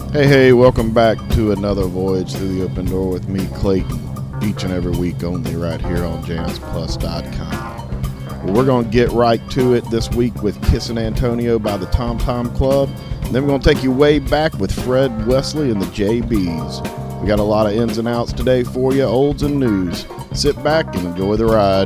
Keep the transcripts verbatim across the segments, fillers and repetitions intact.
Hey, hey, welcome back to another Voyage Through the Open Door with me, Clayton, each and every week only right here on jams plus dot com. Well, we're going to get right to it this week with Kissin' Antonio by the Tom Tom Club. And then we're going to take you way back with Fred Wesley and the J Bs. We got a lot of ins and outs today for you, olds and news. Sit back and enjoy the ride.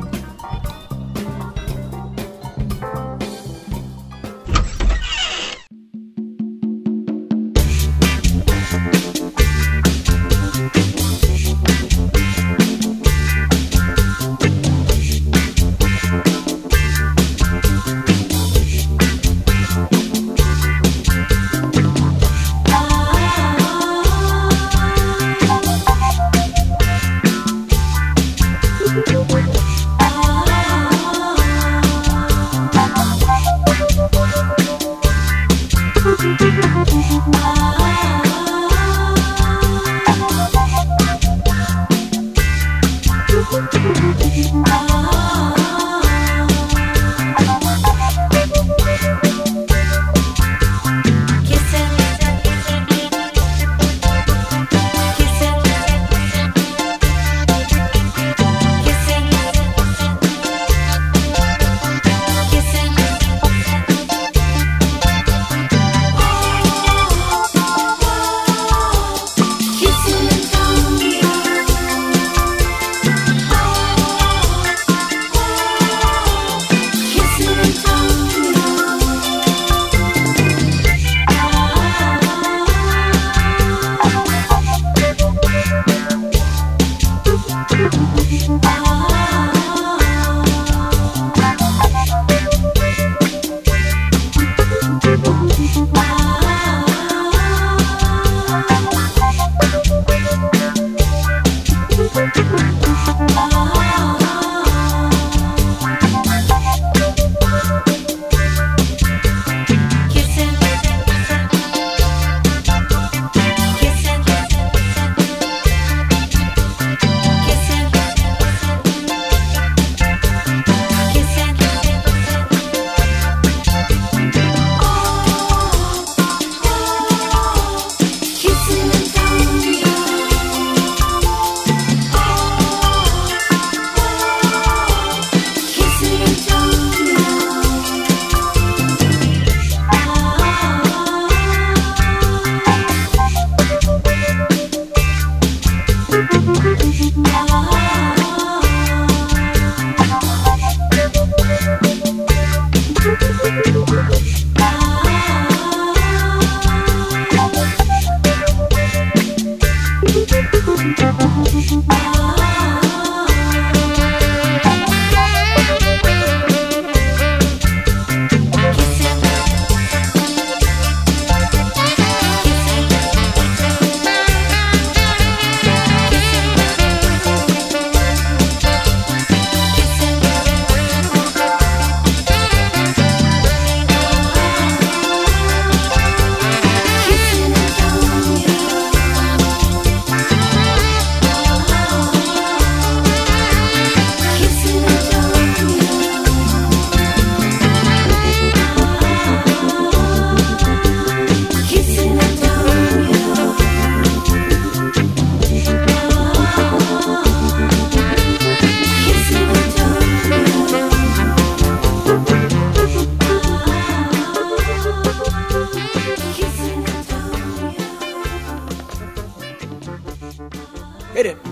Hit it.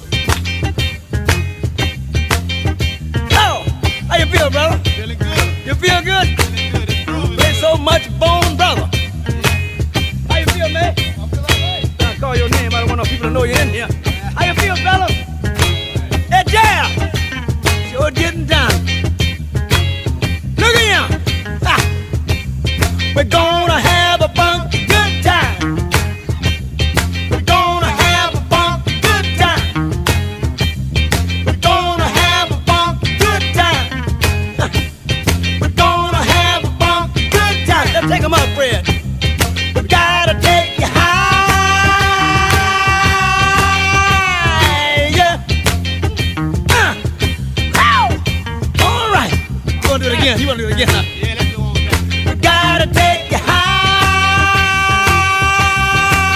Oh, how you feel, brother? Feeling good. You feel good? Feeling good. It's grooving. Play so much bone, brother. How you feel, man? I feel all right. I call your name. I don't want no people to know you're in here. How you feel, fella? Hey, yeah. Sure getting down. Look at him. Ha. We're gonna have a funky good time. We're gonna have a funky good time. We're gonna have a funky good time. We're gonna have a funky good time. Let's take 'em up, Fred. We gotta take you high. Yeah. Uh. Ow. All right. You wanna do it again? You wanna do it again, huh? Yeah, let's do one more time. We gotta take you high.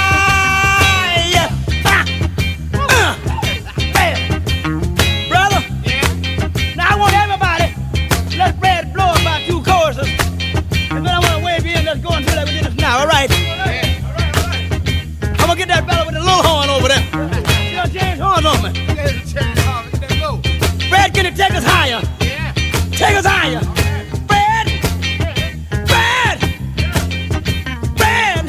Fred, can you take us higher? Take us higher. Fred! Fred! Fred!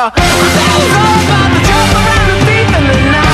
That was all about the trouble and the thief in the night.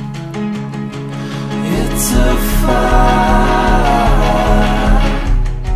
It's a fire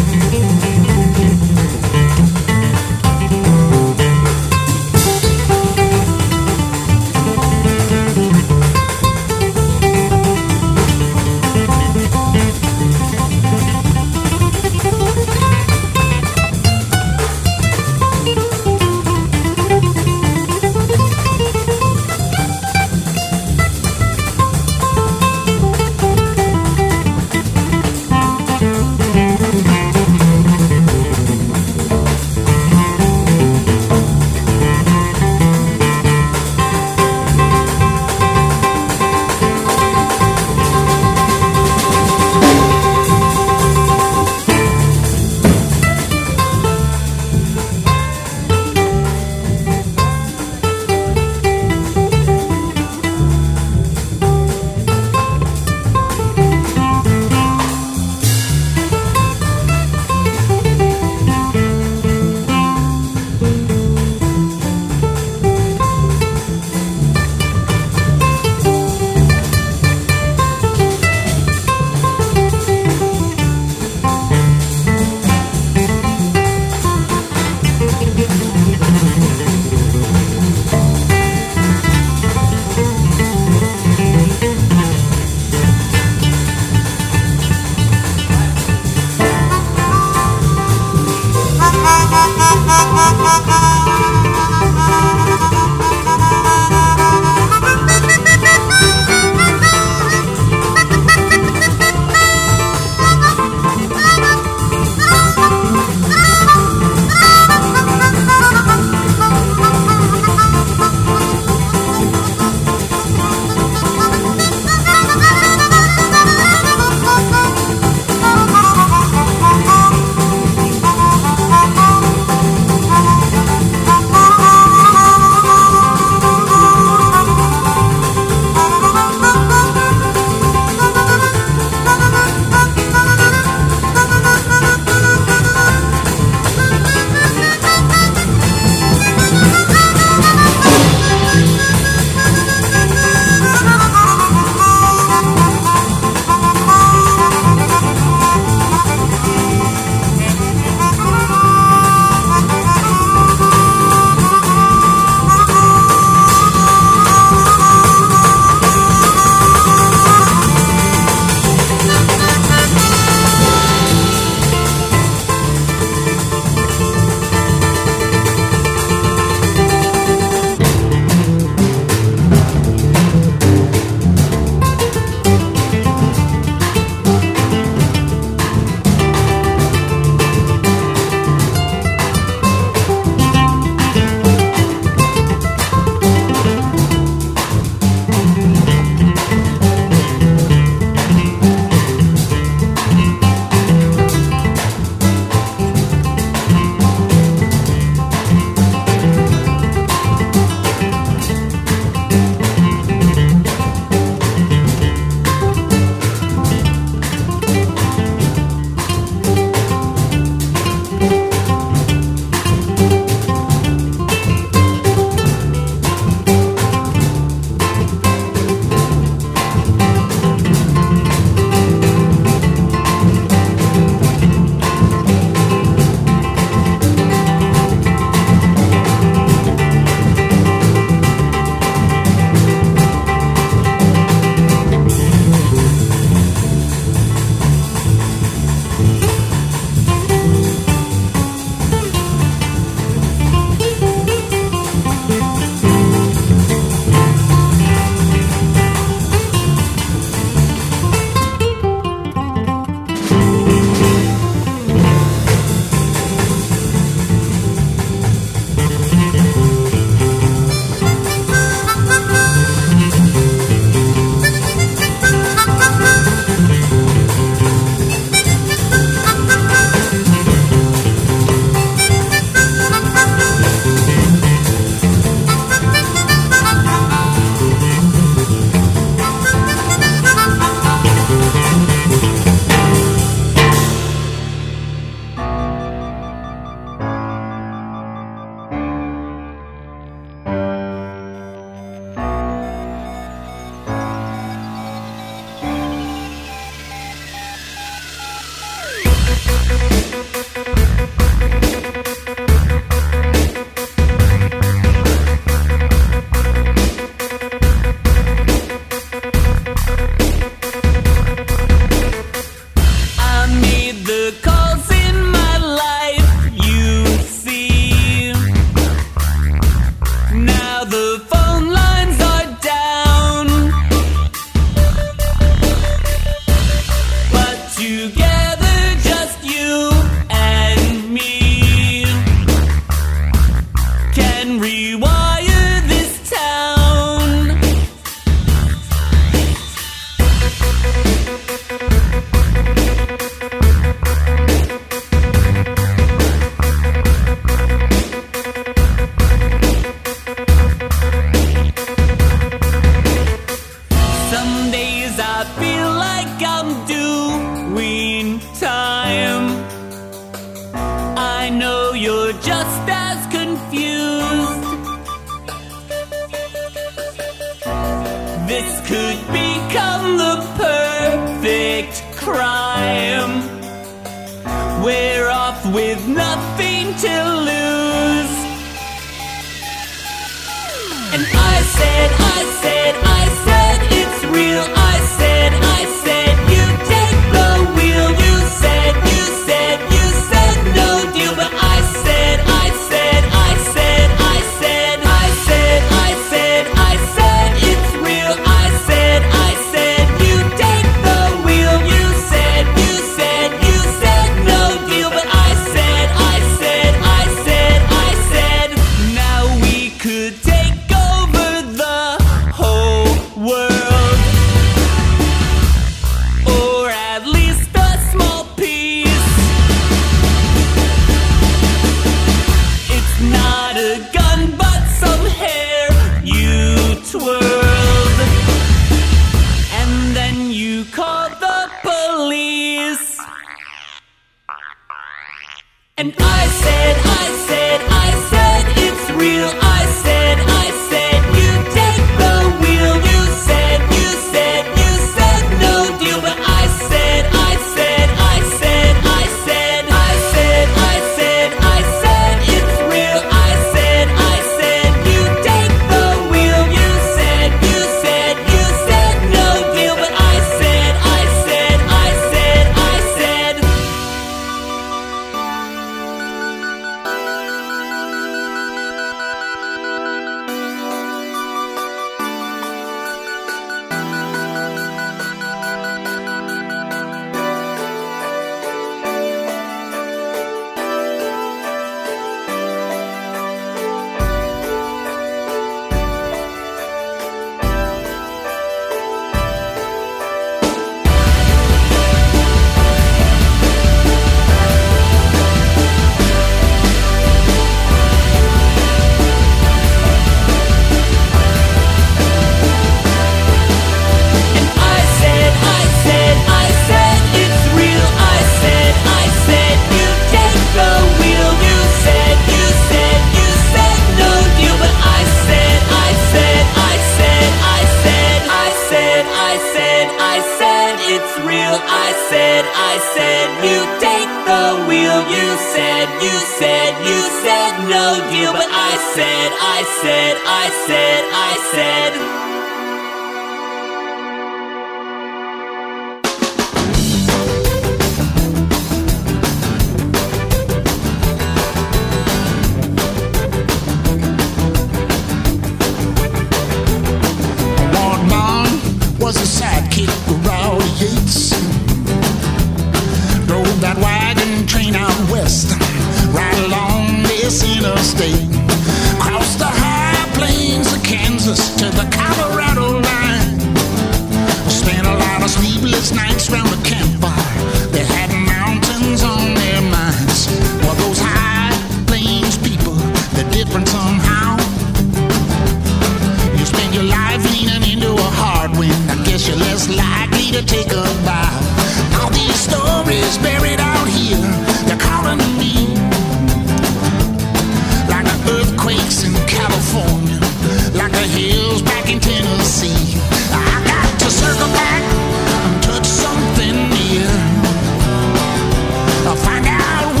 Find out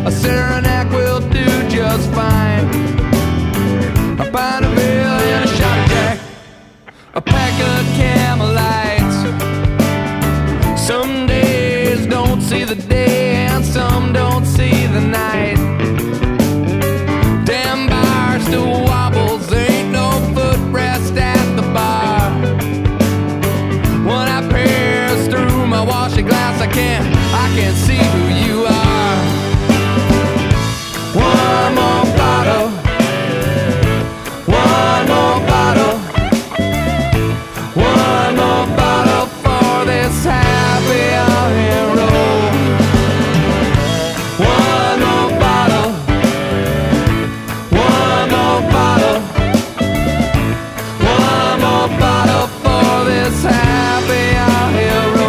A Saranac will do just fine. A pint of ale and a shot of Jack, a pack of Camel Lights. Some days don't see the day and some don't see the night. Damn bar still wobbles, there ain't no footrest at the bar. When I pass through my washer glass, I can't, I can't see who you are. One more bottle, one more bottle, one more bottle for this happy hour hero. One more bottle, one more bottle, one more bottle for this happy hour hero.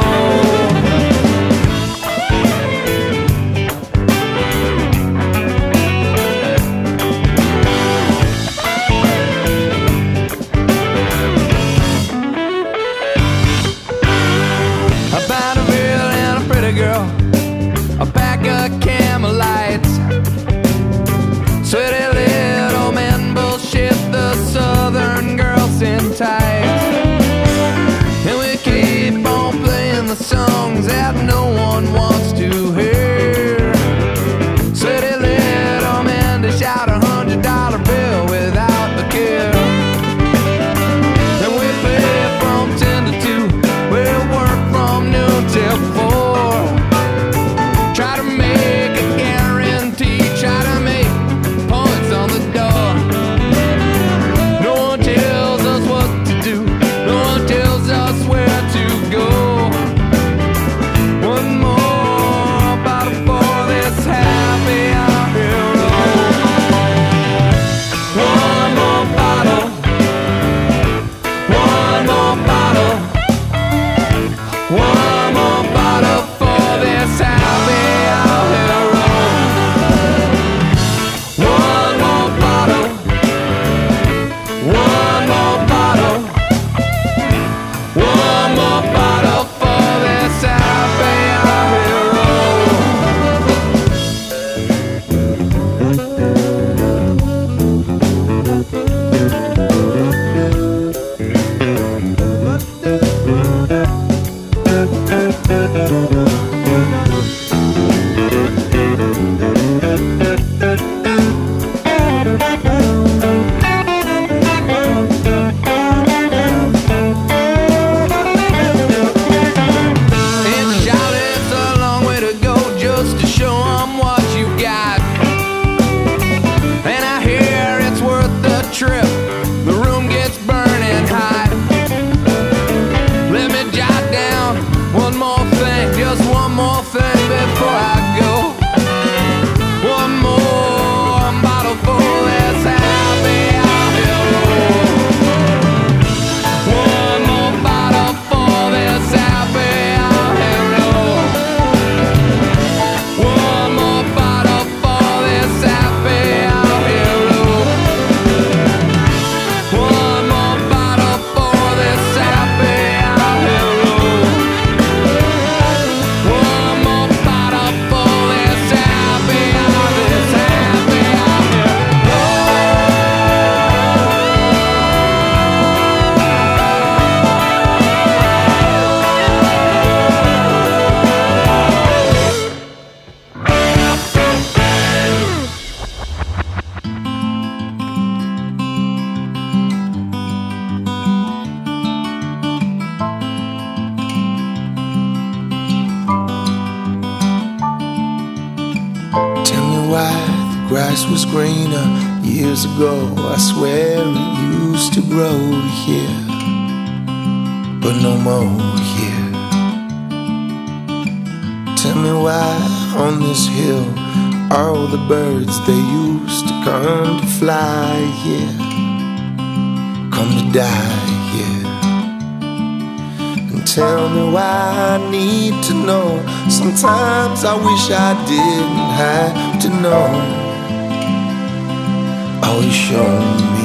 A pound of ale and a pretty girl, a pack of Camel Lights. Sweaty little men bullshit the southern girls in tights. And we keep on playing the songs that no one wants to hear. Sweaty little men dish out a hundred dollar bill without a care. And we play from ten to two, we work from noon till four. Try to make a guarantee, try to make points on the door. No one tells us what to do, no one tells us where to go. One more bottle for this happy hour hero. One more bottle, one more bottle, one more bottle for this happy hour hero. One more bottle, one more bottle, one more bottle for this happy hour hero. In Charlotte, it's a long way to go just to show 'em what you got. And I hear it's worth the trip, the room gets burning hot. Let me jot down one more thing, just one more thing before I go. One more bottle for this happy hour hero. One more bottle for this happy hour hero. One more bottle for this happy hour hero. One more bottle for this happy hour hero. One more bottle for this happy hour, this happy hour hero. Tell me why the grass was greener years ago. I swear it used to grow here, but no more here. Tell me why on this hill all the birds they used to come to fly here come to die here. And tell me why I need to know. Sometimes I wish I didn't have to know. Always show me.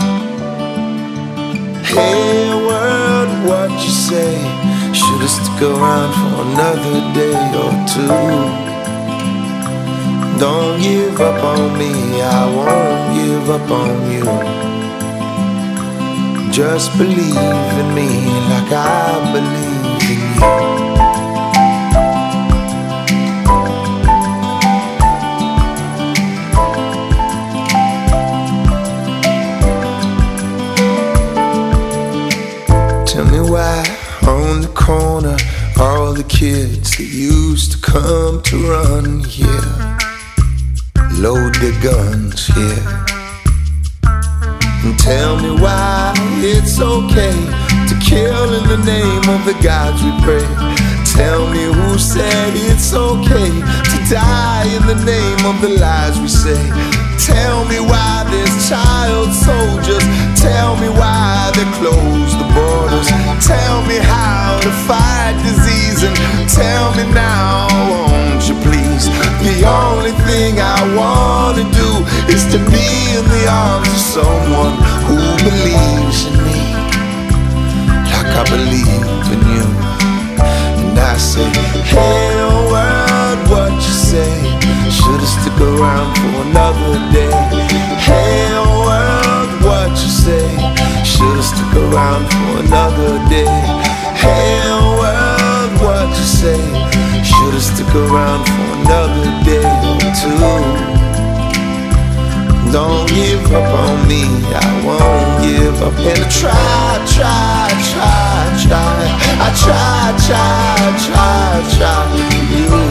Hey world, what you say? Should have stuck around for another day or two. Don't give up on me, I won't give up on you. Just believe in me like I believe in you. Tell me why on the corner all the kids that used to come to run here load their guns here. And tell me why it's okay to kill in the name of the gods we pray. Tell me who said it's okay to die in the name of the lies we say. Tell me why there's child soldiers. Tell me why they close the borders. Tell me how to fight disease. And tell me now, won't you please? The only thing I wanna do is to be in the arms of someone who believes in me like I believe in you. And I say, hey world, what you say? Should've stuck around for another day. Hey world, what you say? Should've stuck around for another day. Hey world, what you say? Should've stuck around for another day or two. Don't give up on me, I won't give up. And I try, try, try, try. I try, try, try, try for you.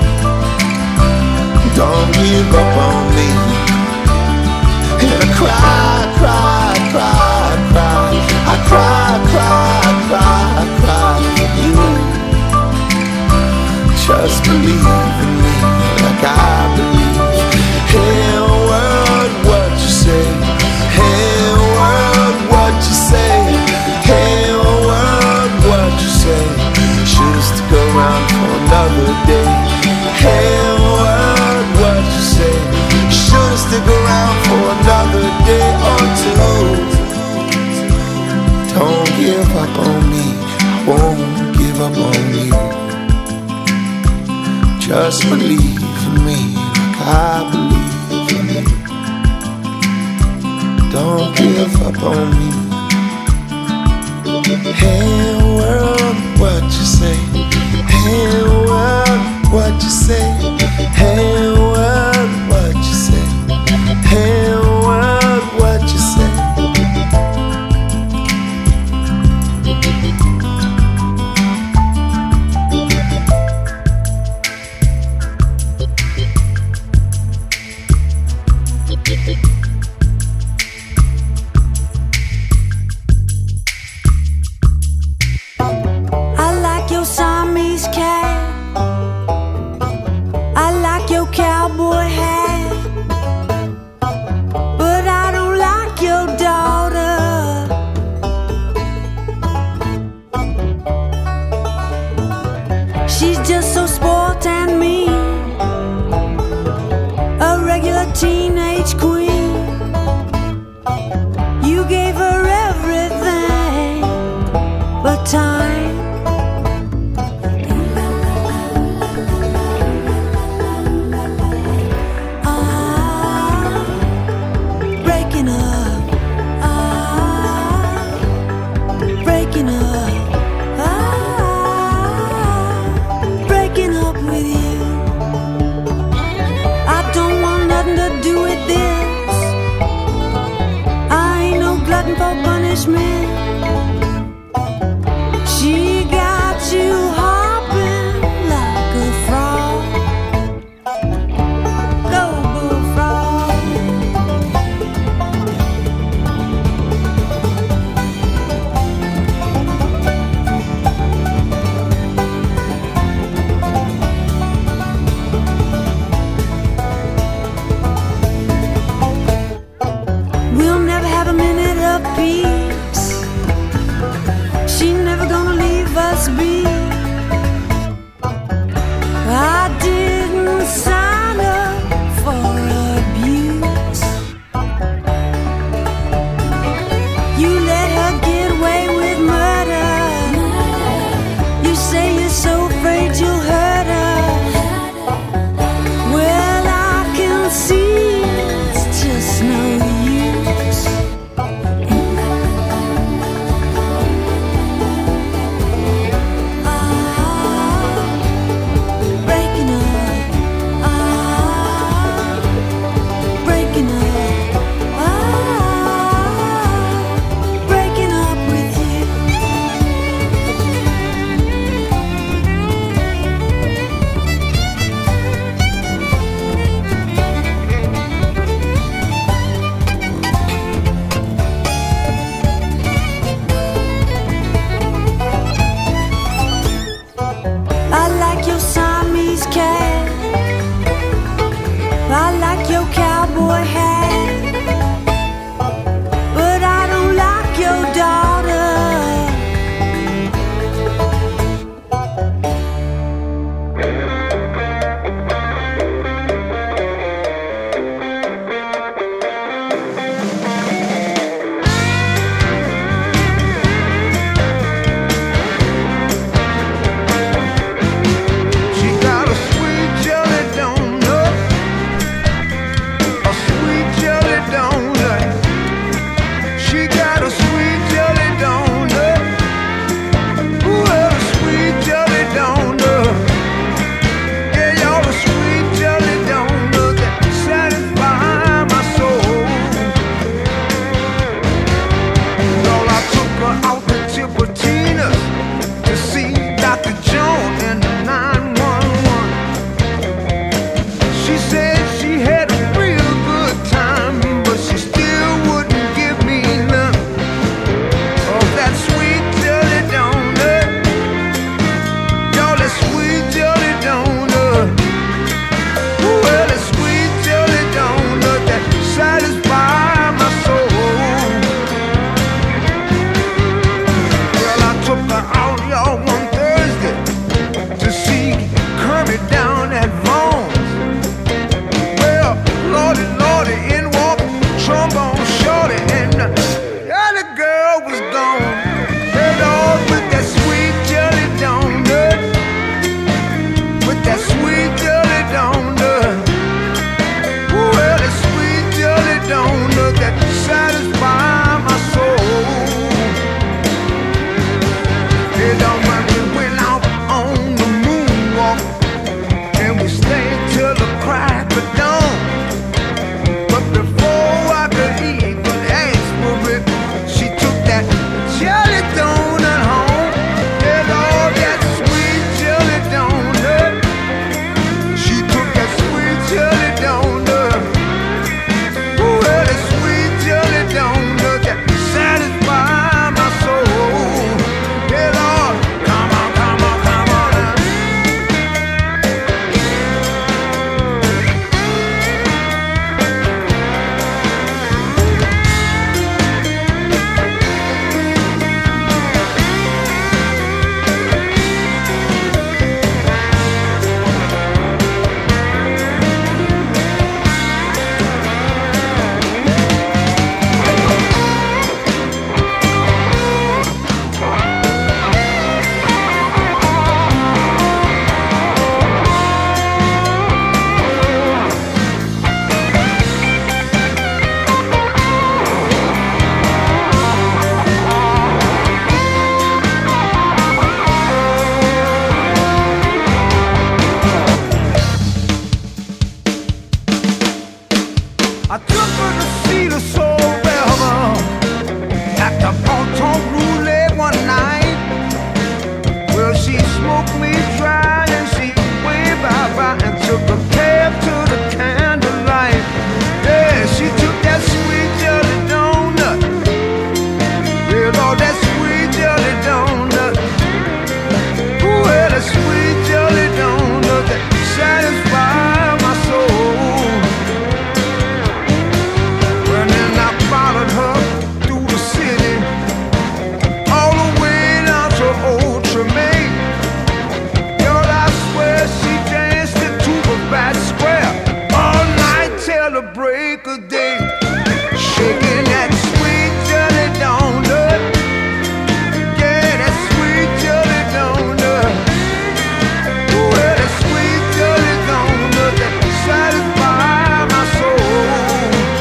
Don't give up on me. And I cry, cry, cry, cry. I cry, cry, cry, cry for you. Just believe in me like I believe. Hey world, what you say? Hey world, what you say? Hey world, what you say? Should've stuck around for another day. Hey world, what you say? Should've stuck around for another day or two. Don't give up on me, I won't give up on you. Just believe in me like I believe in you. Don't give up on me. Hey world, what you say? Hey world, what you say? Hey world, what you say? Hey world, what you say? I like your Siamese cat. I like your cowboy hat. But I don't like your daughter. She's just so spoiled and mean, a regular teenage queen. You gave her everything but time. Ah, breaking up. Ah, breaking up. Ah, breaking up with you. I don't want nothing to do with this. I ain't no glutton for punishment. She got you hopping like a frog. Go bullfrog. We'll never have a minute of peace. She never gonna leave us be. I didn't sign up for abuse. You let her get away with murder. You say you're so afraid you'll hurt her. Well, I before I could even ask for it. She took that jelly donut home. Yeah, Lord, that sweet jelly donut. She took that sweet jelly donut. Ooh, well, that sweet jelly donut that satisfies my soul. Yeah, Lord, come on, come on, come on now. I took her to see the Soul River at the Ponton Roulette one night. Well, she smoked me dry and she waved bye-bye and took a cab to the candlelight. Yeah, she took that sweet jelly donut. Yeah, Lord, that sweet jelly donut. Ooh, well, that sweet jelly donut that satisfies my soul. And then I followed her through the city, all the way down to Old Tremaine. Girl, I swear she danced into the back square all night till the break of day, shaking that sweet jelly donut. Yeah, that sweet jelly donut. Ooh, yeah, that sweet jelly donut that satisfies my soul.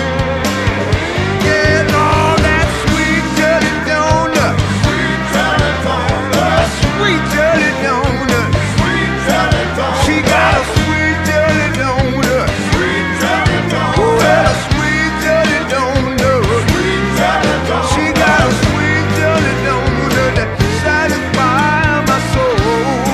Yeah, Lord, that sweet jelly donut. Sweet jelly donut. Sweet jelly donut. Sweet jelly donut. She got a sweet jelly donut. Sweet jelly donut. Ooh, well, a sweet jelly donut. Sweet jelly donut. She got a sweet jelly donut that satisfies my soul.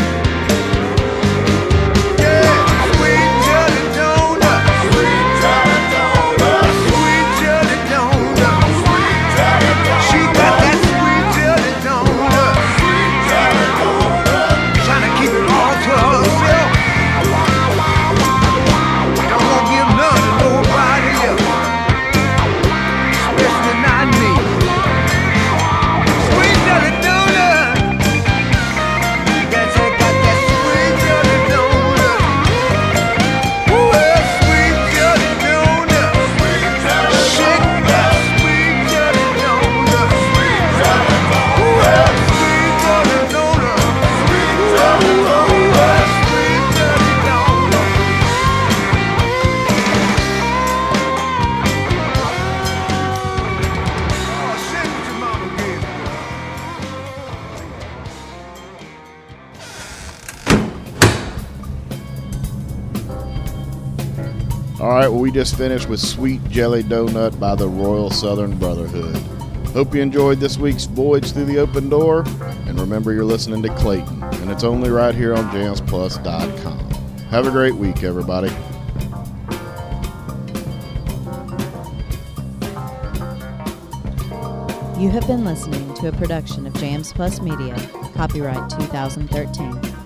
Yeah, sweet jelly donut. Sweet jelly donut. Sweet jelly donut. Sweet jelly donut. She got that sweet jelly donut. Sweet jelly donut. Trying to keep it all to herself. Don't want to give none to nobody else, especially not me. Sweet jelly donut. Got that, got that sweet jelly donut. Ooh, well, sweet jelly donut. Shake that sweet jelly donut. Ooh, well, sweet jelly donut. Ooh, well, sweet jelly donut. Oh, shake what your mama gave you. All right, well, we just finished with Sweet Jelly Donut by the Royal Southern Brotherhood. Hope you enjoyed this week's Voyage Through the Open Door, and remember you're listening to Clayton, and it's only right here on jams plus dot com. Have a great week, everybody. You have been listening to a production of Jams Plus Media, copyright two thousand thirteen.